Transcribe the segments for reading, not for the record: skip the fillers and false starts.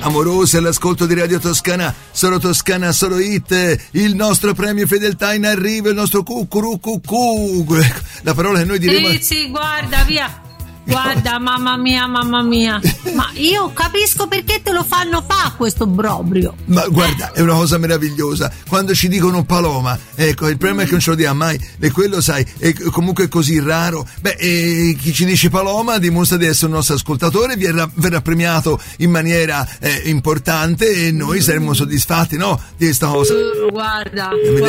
amorosi all'ascolto di Radio Toscana, solo Toscana, solo hit, il nostro premio fedeltà in arrivo, il nostro cucurucucù, la parola che noi diremo... Sì, guarda, via. Guarda, mamma mia, ma io capisco perché te lo fanno fa questo brobrio. Ma guarda, è una cosa meravigliosa. Quando ci dicono Paloma, ecco, il problema è che non ce lo diamo mai, e quello sai, è comunque così raro. Chi ci dice Paloma dimostra di essere un nostro ascoltatore, verrà premiato in maniera importante e noi saremmo soddisfatti, no? Di questa cosa. Guarda,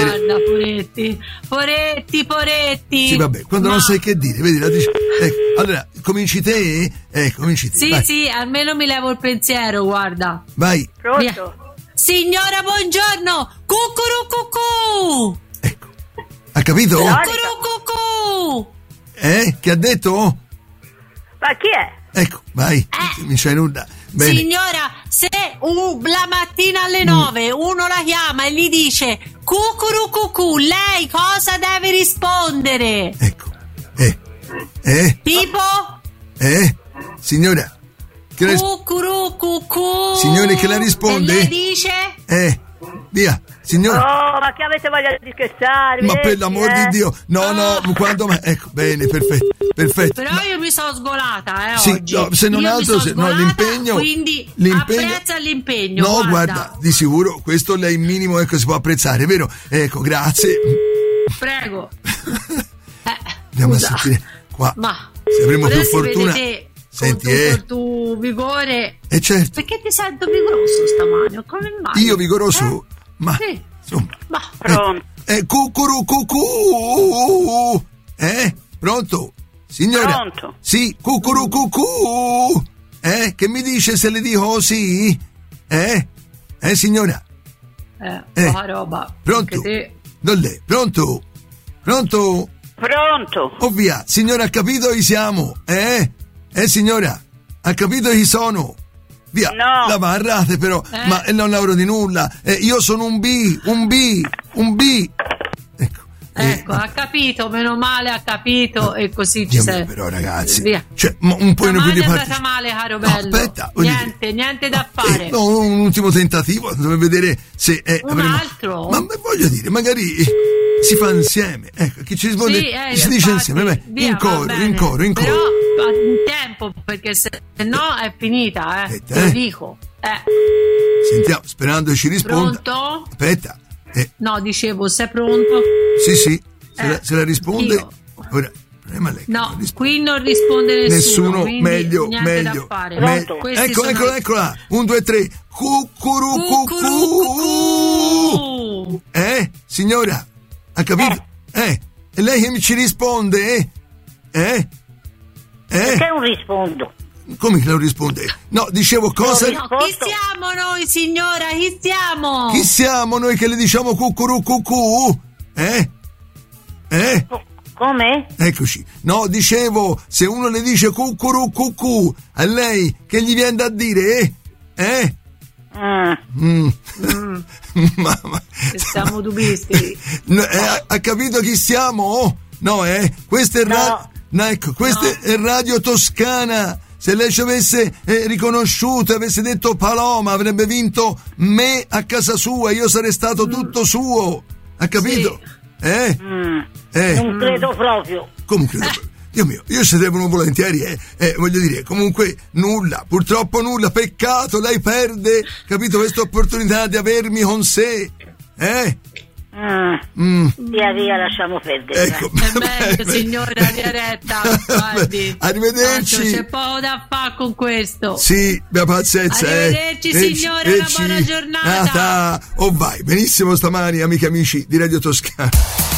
poretti. Sì, vabbè, quando non sai che dire, vedi, la dice. Ecco, allora, cominci te? Cominci te. Sì, vai. sì, almeno mi levo il pensiero, guarda. Vai. Pronto? Via. Signora, buongiorno! Cucurucucù! Ecco. Ha capito? Cucurucucù! Che ha detto? Ma chi è? Ecco, vai. Mi c'hai nulla. Bene. Signora, se la mattina alle 9 uno la chiama e gli dice cucurucucù, lei cosa deve rispondere? Ecco. Tipo? Signora, che la Cucurucucù. Signore, che la risponde? E lei dice? Via, signora. Oh, ma che avete voglia di scherzare? Ma per l'amor di Dio, no, quando ecco, bene, perfetto. Però io mi sono sgolata, sì, oggi. No, se non io altro, l'impegno. Quindi apprezza l'impegno. No, guarda, di sicuro questo lei minimo si può apprezzare, vero? Ecco, grazie. Prego. Andiamo a sentire qua. Ma se avremo più fortuna. Senti, con tutto il tuo vigore. Certo. Perché ti sento vigoroso stamani? Come mai? Io vigoroso? Ma sì. Insomma. Ma pronto. Cucurucucù. Pronto? Signora? Pronto. Sì, cucurucucù. Che mi dice se le dico sì? Signora? Poca roba. Pronto? Non lei. Pronto? Pronto. Oh via, signora, ha capito chi siamo? Signora, ha capito chi sono? Via, no. La barrate però, ma non lavoro di nulla. Io sono un B. Ecco, ha capito, meno male ha capito e così ci sei. Però ragazzi, via. Cioè, un po' più di è andata male, caro bello. Aspetta, niente da fare. No, un ultimo tentativo, dove vedere se altro. Ma voglio dire, magari si fa insieme. Ecco, chi ci risponde si dice insieme, in coro. Però in tempo, perché se no è finita, te lo dico. Sentiamo, sperando ci risponda. Pronto? Aspetta. No, dicevo, sei pronto? Sì, se la risponde. Io. Ora, lei no, qui non risponde nessuno. Meglio. Da fare. Eccola. 1, 2, 3. Cucurucucù. Signora, ha capito? E lei che mi ci risponde? Perché non rispondo? Come che non risponde? No, dicevo cosa... No, chi siamo noi, signora? Chi siamo? Chi siamo noi che le diciamo cucurucucù? Come? Eccoci. No, dicevo, se uno le dice cucurucucù, a lei che gli viene da dire? Mamma. Siamo dubisti. Ha capito chi siamo? No, Questa è è Radio Toscana. Se lei ci avesse riconosciuto, avesse detto Paloma, avrebbe vinto me a casa sua, io sarei stato tutto suo. Ha capito? Sì. Non credo proprio. Come credo? Dio mio, io ci devono volentieri, voglio dire, comunque nulla, purtroppo nulla, peccato, lei perde, capito, questa opportunità di avermi con sé, Via, lasciamo perdere. Ecco, signora, via retta, guardi. Arrivederci. C'è poco da fare con questo. Sì, mia pazienza. Arrivederci, signora, una buona giornata. Vai, benissimo stamani, amiche e amici di Radio Toscana.